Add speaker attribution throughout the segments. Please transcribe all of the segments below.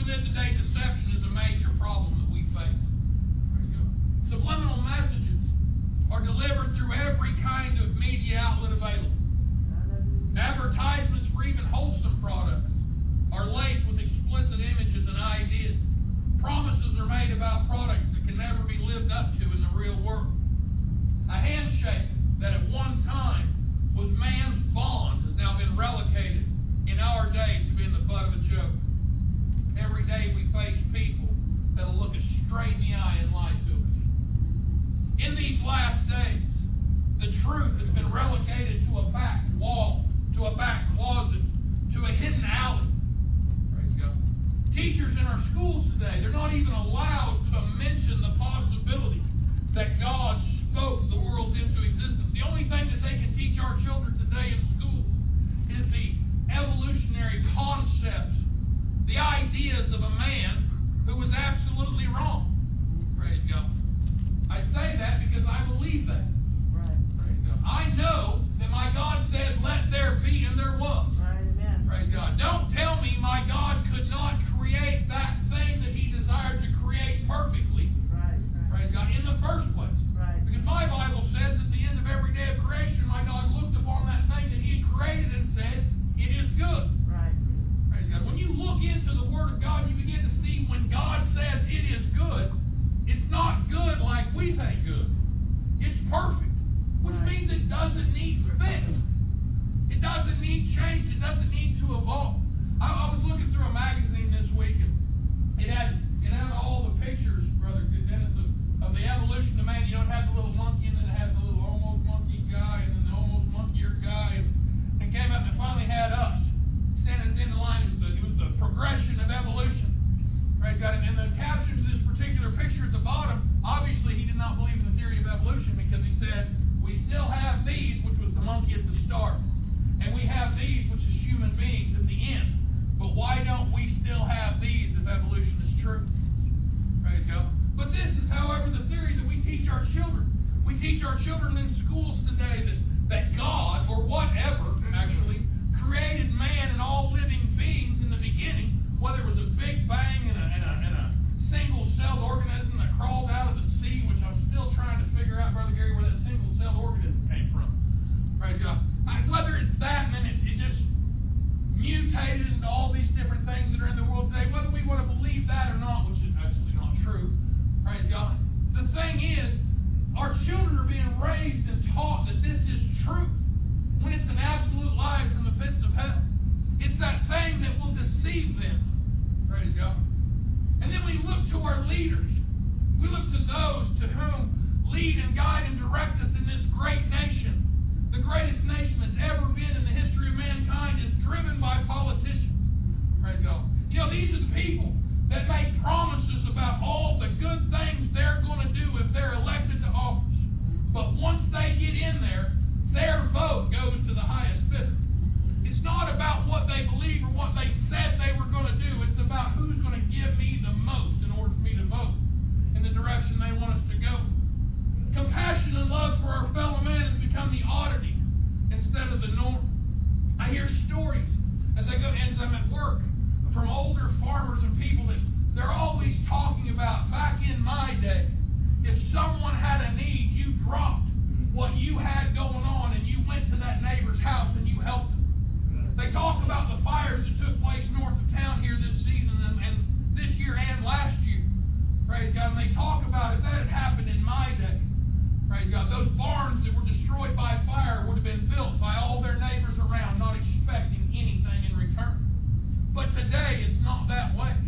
Speaker 1: live today, deception is a major problem that we face. There you go. Subliminal messages are delivered through every kind of media outlet available. Advertisements for even wholesome products are laced with explicit images and ideas. Promises are made about products that can never be lived up to in the real world. A handshake that at one time was man's bond has now been relegated in our days to being the butt of a joke. Every day we face people that will look us straight in the eye and lie to us. In these last days, the truth has been relegated to a back wall, to a back closet, to a hidden alley. Praise God. Teachers in our schools today, they're not even allowed to mention the possibility that God spoke the world into existence. The only thing that they can teach our children today in schools is the evolutionary concepts, the ideas of a man who was absolutely wrong. Praise God. I say that because I believe that.
Speaker 2: Right.
Speaker 1: Praise God. I know that my God said, let there be, and there was.
Speaker 2: Right. Amen.
Speaker 1: Praise God. Don't tell me my God could not create that thing that He desired to create perfectly.
Speaker 2: Right.
Speaker 1: Praise God. In the first place.
Speaker 2: Right.
Speaker 1: Because my Bible says at the end of every day of creation, my God looked upon that thing that He had created and said, it is good.
Speaker 2: Right.
Speaker 1: Praise God. When you look into the Word of God, you begin to see when God says it is good, it's not good like we think good. It's perfect, which means it doesn't need fix. It doesn't need change. It doesn't need to evolve. I was looking through a magazine this week, and it had all the pictures, Brother Dennis, of the evolution of man. You know, it had the little monkey, and then it had the little almost monkey guy, and then the almost monkeyer guy, and it came up and finally had us standing in the line. It was the progression of evolution. Right, got it. And the caption to this particular picture at the bottom, obviously he did not believe in the theory of evolution, because he said, we still have these, which was the monkey at the start, and we have these, which is human beings at the end. But why don't we still have these if evolution is true? Praise God. But this is, however, the theory that we teach our children. We teach our children in schools today that God, or whatever, actually, created man and all living beings in the beginning, whether it was a big bang and a single-celled organism that crawled out of the sea, which I'm still trying to figure out, Brother Gary, where that single-celled organism came from. Praise God. Whether it's that and then it just mutated into all these different things that are in the world today, whether we want to believe that or not, which is actually not true. Praise God. The thing is, our children are being raised and taught that this is truth, when it's an absolute lie from the pits of hell. It's that thing that will deceive them. Praise God. And then we look to our leaders. We look to those to whom lead and guide and direct us in this great nation. The greatest nation that's ever been in the history of mankind is driven by politicians. Praise God. You know, these are the people that make promises about all the good things they're going to do if they're elected to office. But once they get in there, their vote goes to the highest bidder. It's not about what they believe or what they said they were going to do. It's about who's going to give me the most in order for me to vote in the direction they want us to go. Compassion and love for our fellow man has become the oddity instead of the norm. I hear stories as I'm at work from older farmers and people that they're always talking about, back in my day, if someone had a need, you dropped what you had going on and you went to that neighbor's house and you helped them. They talk about the fires that took place north of town here this season and this year and last year. Praise God. And they talk about if that had happened in my day, praise God, those barns that were destroyed by fire would have been built by all their neighbors around, not expecting anything in return. But today, it's not that way.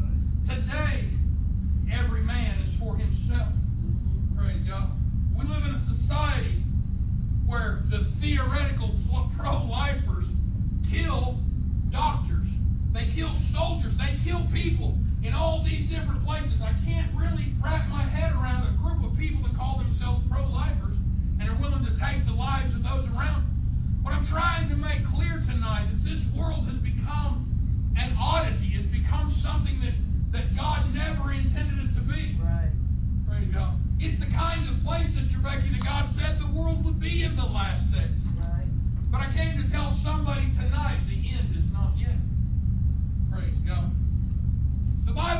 Speaker 1: Today, every man is for himself. Praise God. We live in a society where the theoretical pro-lifers kill doctors. They kill soldiers. They kill people in all these different places. I can't really wrap my head around a group of people that call themselves pro-lifers and are willing to take the lives of those around them. What I'm trying to make clear tonight is this world has become an oddity. It's become something that God never intended it to be.
Speaker 2: Right.
Speaker 1: Praise God. It's the kind of place, Sister Becky, that God said the world would be in the last days.
Speaker 2: Right.
Speaker 1: But I came to tell somebody tonight the end is not yet. Praise God.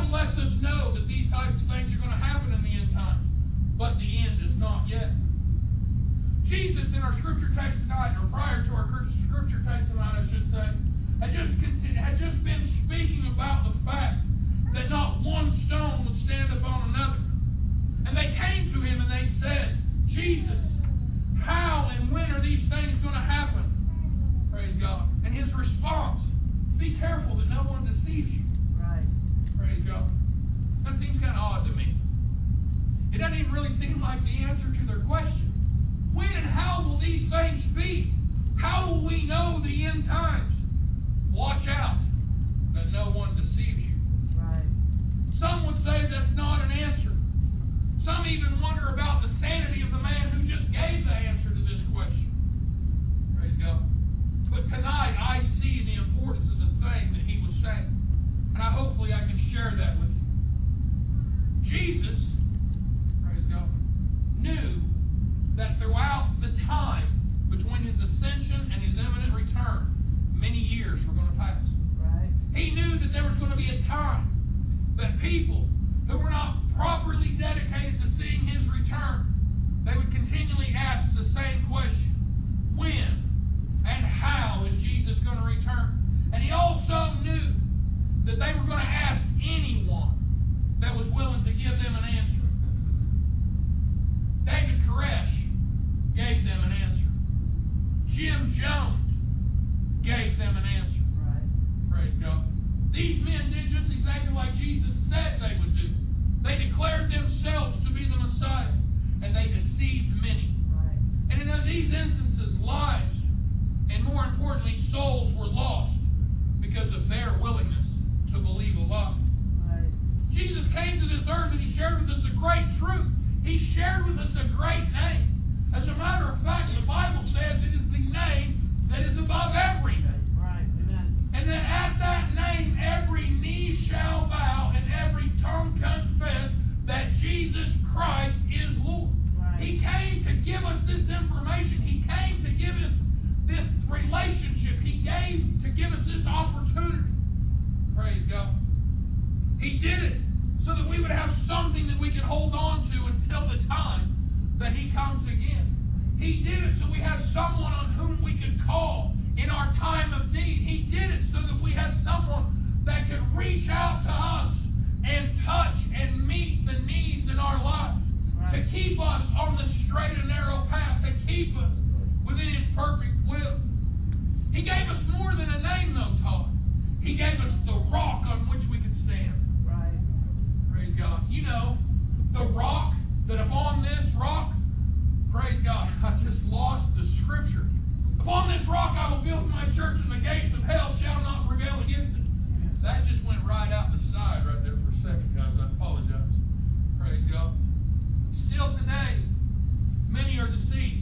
Speaker 1: Bible lets us know that these types of things are going to happen in the end times, but the end is not yet. Jesus, in our scripture text tonight, or prior to our scripture text tonight, I should say, had just been speaking about the fact that not one stone would stand upon another. And they came to him and they said, Jesus, how and when are these things going to happen? Praise God. And his response, be careful that no one deceives you.
Speaker 2: Right.
Speaker 1: Praise God. That seems kind of odd to me. It doesn't even really seem like the answer to their question. When and how will these things be? How will we know the end times? Watch out that no one deceives you.
Speaker 2: Right.
Speaker 1: Some would say that's not an answer. Some even wonder about the sanity of the man who just gave the answer to this question. Praise God. But tonight I see the importance of the thing that he was saying. And hopefully I can share that with you. Jesus, praise God, knew that throughout the time between his ascension and his imminent return, many years were going to pass.
Speaker 2: Right.
Speaker 1: He knew that there was going to be a time that people who were not properly dedicated to seeing his return, they would continually ask the same question: when and how is Jesus going to return? And he also knew that they were going to ask anyone that was willing to give them an answer. David Koresh gave them an answer. Jim Jones gave them an answer.
Speaker 2: Right.
Speaker 1: Praise God. These men did just exactly like Jesus said they would do. They declared themselves to be the Messiah, and they deceived many.
Speaker 2: Right.
Speaker 1: And in these instances, lives, and more importantly, souls were lost because of their willingness to believe a lie.
Speaker 2: Right.
Speaker 1: Jesus came to this earth and he shared with us a great truth. He shared with us a great name. As a matter of fact, the Bible says it is the name that is above every name.
Speaker 2: Right. Amen.
Speaker 1: And that at that name every knee shall bow and every tongue confess that Jesus Christ is Lord.
Speaker 2: Right.
Speaker 1: He came to give us this information. He came to give us this relationship. He came to give us this opportunity. Praise God. He did it so that we would have something that we could hold on to until the time that he comes again. He did it so we have someone on whom we could call in our time of need. He did it so that we have someone that could reach out to us and touch and meet the needs in our lives.
Speaker 2: Right.
Speaker 1: To keep us on the straight and narrow path. To keep us within his perfect will. He gave us more than a name though, Todd. He gave us the rock on which we could stand.
Speaker 2: Right.
Speaker 1: Praise God. You know, the rock, that upon this rock, praise God, I just lost the scripture. Upon this rock I will build my church, and the gates of hell shall not prevail against it. That just went right out the side right there for a second, guys. I apologize. Praise God. Still today, many are deceived.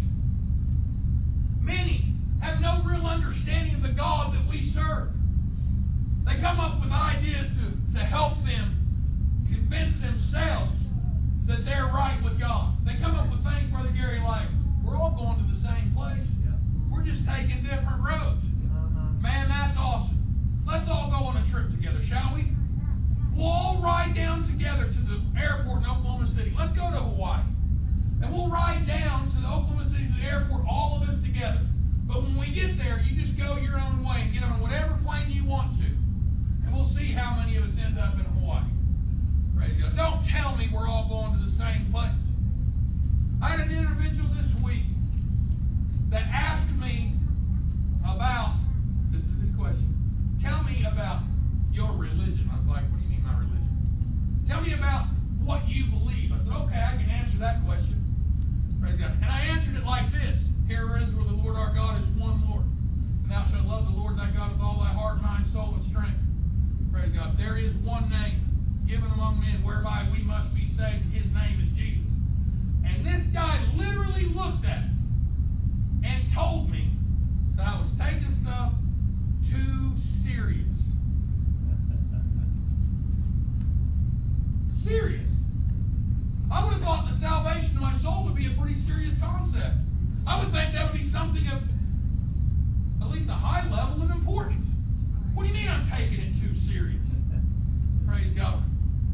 Speaker 1: Many have no real understanding of the God that we serve. They come up with ideas to help them convince themselves that they're right with God. They come up with things, Brother Gary, like, we're all going to the same place. We're just taking different roads. Man, that's awesome. Let's all go on a trip together, shall we? We'll all ride down together to the airport in Oklahoma City. Let's go to Hawaii. And we'll ride down to the Oklahoma City to the airport, all of us together. But when we get there, you just go your own way and get on whatever plane you want to. And we'll see how many of us end up in Hawaii. Praise God. Don't tell me we're all going to the same place. I had an individual this week that asked me about, this is his question, tell me about your religion. I was like, what do you mean my religion? Tell me about what you believe. I said, okay, I can answer that question. Praise God. And I answered it like this: Hear Israel, the Lord our God is one Lord. And thou shalt love the Lord thy God with all thy heart, mind, soul, and strength. Praise God. There is one name given among men whereby we must be saved. His name is Jesus. And this guy literally looked at me and told me that I was taking stuff too serious. Serious. I would have thought the salvation of my soul would be a pretty serious concept. I would think that would be something of at least a high level of importance. What do you mean I'm taking it too serious? Praise God.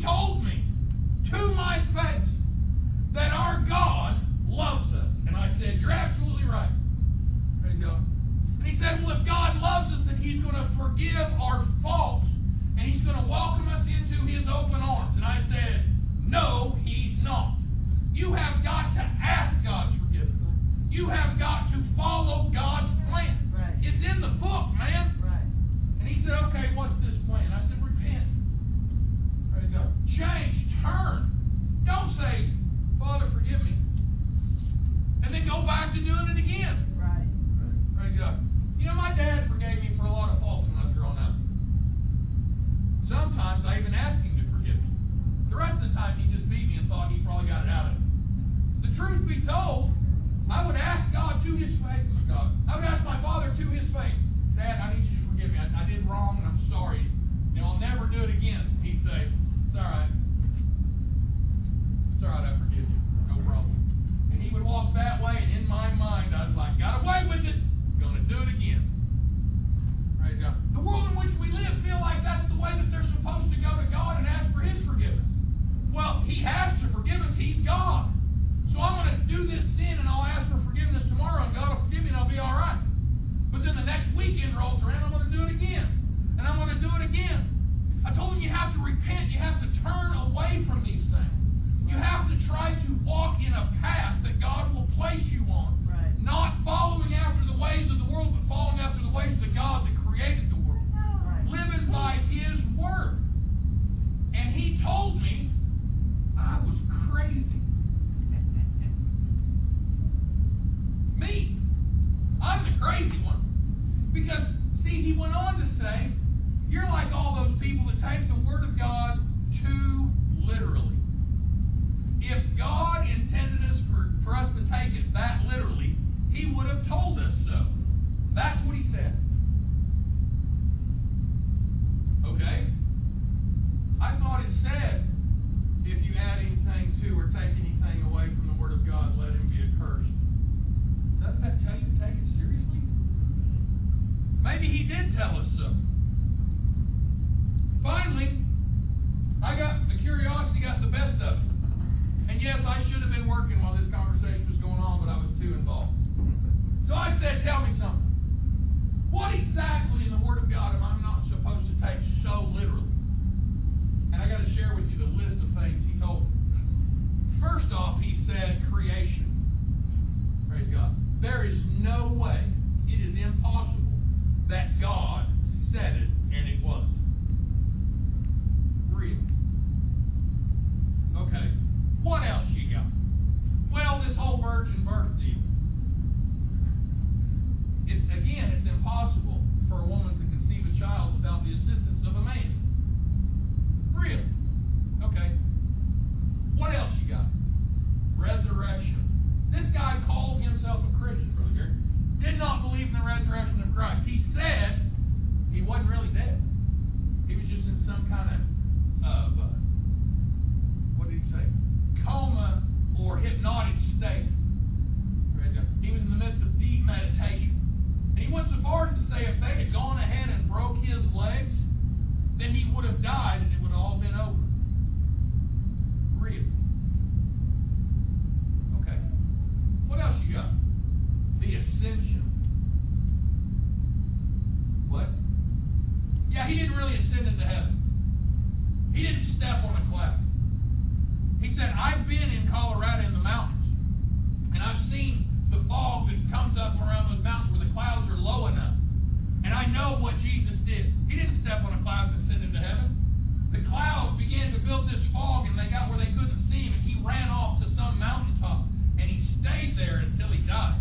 Speaker 1: told me to my face that our God loves us. And I said, you're absolutely right. Praise God. And he said, well, if God loves us, then he's going to forgive our faults, and he's going to welcome us into his open arms. And I said, no, he's not. You have got to ask God's forgiveness. You have got to follow God's plan.
Speaker 2: Right.
Speaker 1: It's in the book, man.
Speaker 2: Right.
Speaker 1: And he said, okay, what's this plan? I said, repent. Praise God. Change. Turn. Don't say, Father, forgive me, and then go back to doing it again.
Speaker 2: Right.
Speaker 1: Praise God. You know, my dad forgave me for a lot of faults when I was growing up. Sometimes I even asked him to forgive me. The rest of the time, he just beat me and thought he probably got it out of me. The truth be told, I would ask God to his face. I would ask my father to his face, Dad, I need you to forgive me. I did wrong, and I'm sorry. You know, I'll never do it again. He'd say, it's all right. It's all right, I forgive you. No problem. And he would walk that way, and in my mind, I was like, got away with it. Going to do it again. Praise God. The world in which we live feel like that's the way that they're supposed to go to God and ask for his forgiveness. Well, he has to forgive us. He's God. So I'm going to do this sin, and I'll ask for forgiveness tomorrow, and God will forgive me, and I'll be all right. But then the next weekend rolls around, I'm going to do it again. And I'm going to do it again. I told him you have to repent. You have to turn away from these things. You have to try to walk in a path that God will place you on.
Speaker 2: Right. Not
Speaker 1: following after the ways of the world, but following after the ways of the God that created the world.
Speaker 2: Right.
Speaker 1: Living by his word. And he told me I was crazy. Me. I'm the crazy one. Because, see, he went on to say, you're like all those people that take the word of God too literally. If God intended us for us to take it that literally, he would have told us so. That's what he said. Okay? I thought it said, if you add anything to or take anything away from the word of God, let him be accursed. Doesn't that tell you to take it seriously? Maybe he did tell us so. Finally, the curiosity got the best of me. And yes, I should have been working while this conversation was going on, but I was too involved. So I said, tell me something. What exactly in the Word of God am I not supposed to take so literally? And I got to share with you the list of things he told me. First off, he said creation. Praise God. There is no way, it is impossible, that God said it and it was. Real. Okay. What else you got? Well, this whole virgin birth deal. It's impossible for a woman to conceive a child without the assistance of a man. Really? Okay. What else you got? Resurrection. This guy called himself a Christian, Brother Gary. Did not believe in the resurrection of Christ. He said he wasn't really dead. He was just in some kind of what did he say? Coma or hypnotic state. He was in the midst of deep meditation. And he went so far as to say if they had gone ahead and broke his legs, then he would have died and it would have all been over. Really? Okay. What else you got? The ascension. What? Yeah, he didn't really ascend into heaven. He didn't step on a cloud. He said, I've been in Colorado in the mountains, and I've seen the fog that comes up around those mountains where the clouds are low enough. And I know what Jesus did. He didn't step on a cloud and ascend into heaven. The clouds began to build this fog, and they got where they couldn't see him, and he ran off to some mountaintop, and he stayed there until he died.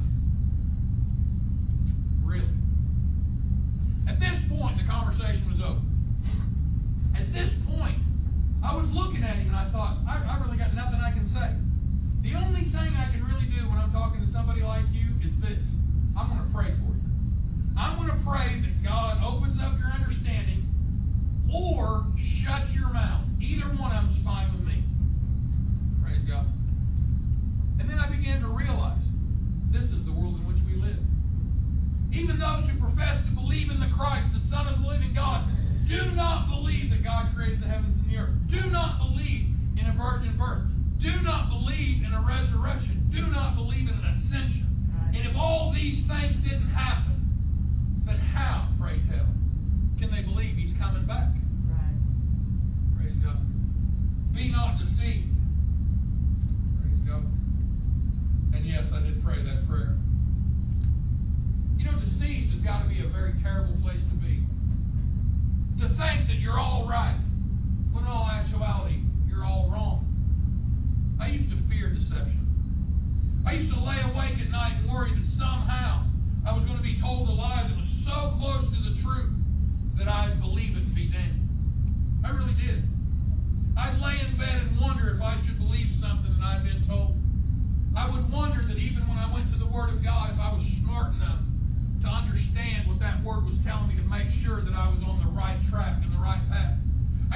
Speaker 1: Really? At this point, the conversation was over. At this point, I was looking at him and I thought, I really got nothing I can say. The only thing I can really do when I'm talking to somebody like you is this. I'm going to pray for you. I'm going to pray that God opens up your understanding or shuts your mouth. Either one of them is fine with me. Praise God. And then I began to realize this is the world in which we live. Even those who profess to believe in the Christ, the Son of the living God, do not believe that God created the heavens and the earth. Do not believe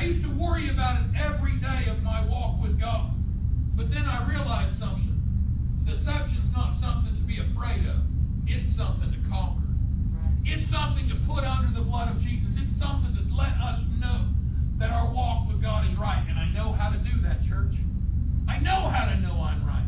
Speaker 1: used to worry about it every day of my walk with God. But then I realized something. Deception's not something to be afraid of. It's something to conquer. It's something to put under the blood of Jesus. It's something to let us know that our walk with God is right. And I know how to do that, church. I know how to know I'm right.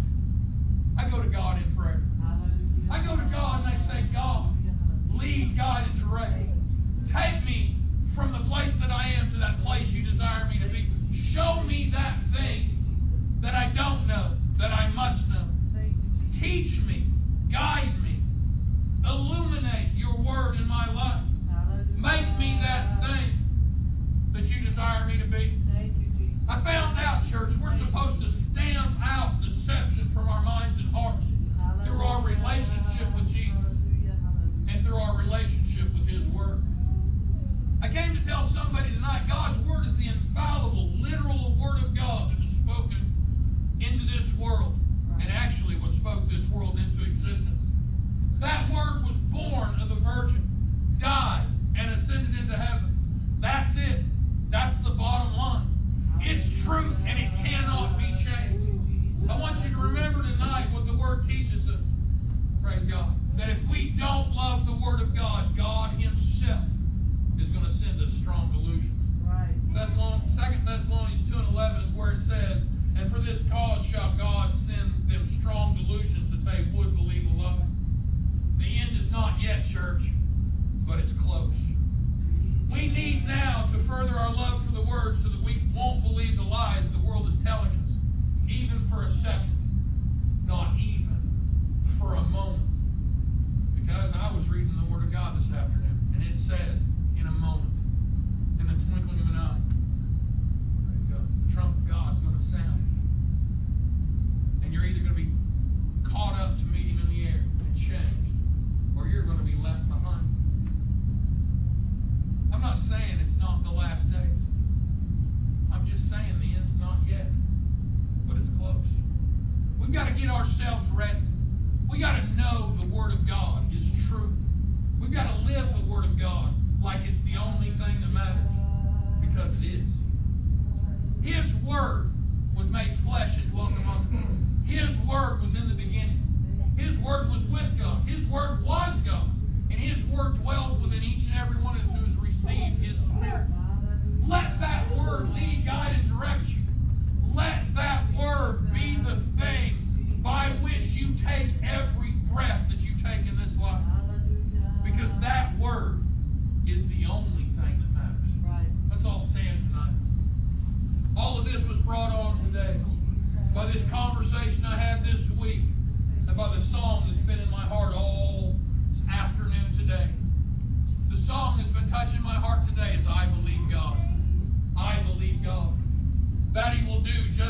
Speaker 1: I go to God in prayer. I go to God and I say, God, lead, guide, and direct me. Take me from the place that I am to that place you desire me to be. Show me that thing that I don't know, that I must know. Teach me, guide me, illuminate your word in my life. Make me that thing that you desire me to be. I found out, church, we're supposed to stamp out deception from our minds and hearts through our relationship with Jesus and through our relationship with His Word. I came to tell somebody tonight, God's Word is the infallible, literal Word of God that was spoken into this world, and actually what spoke this world into existence. That Word was born of the Virgin, died, and ascended into heaven. That's it. That's the bottom line. It's truth, and it cannot be changed. I want you to remember tonight what the Word teaches us. Praise God. That if we don't love the Word of God, God Himself is going to send us strong delusions. Right. 2 Thessalonians 2:11 is where it says, and for this cause shall God send them strong delusions that they would believe a lie. The end is not yet, church, but it's close. We need now to further our love for the Word so that we won't believe the lies the world is telling us, even for a second, not even for a moment. Because I was reading the Word of God this afternoon, and it says, in a moment, in the twinkling of an eye, there you go, the trump of God's going to sound. And you're either going to be caught up to meet Him in the air and changed, or you're going to be left behind. I'm not saying it's not the last days. I'm just saying the end's not yet, but it's close. We've got to get ourselves ready. We've got to know the Word of God is true. We've got to live the Word of God like it's the only thing that matters, because it is. His Word was made flesh and dwelt among us. His Word was in the beginning. His Word was with God. His Word was God. And His Word dwells within each and every one of us who has received His Spirit. Let that Word lead, guide, and direct you. Let that Word be the thing by which you take every breath that you take in this life. Because that Word is the only thing that matters. Let's all stand tonight. All of this was brought on today by this conversation I had this week and by the song that's been in my heart all afternoon today. The song that's been touching my heart today is I Believe God. I believe God. That He will do just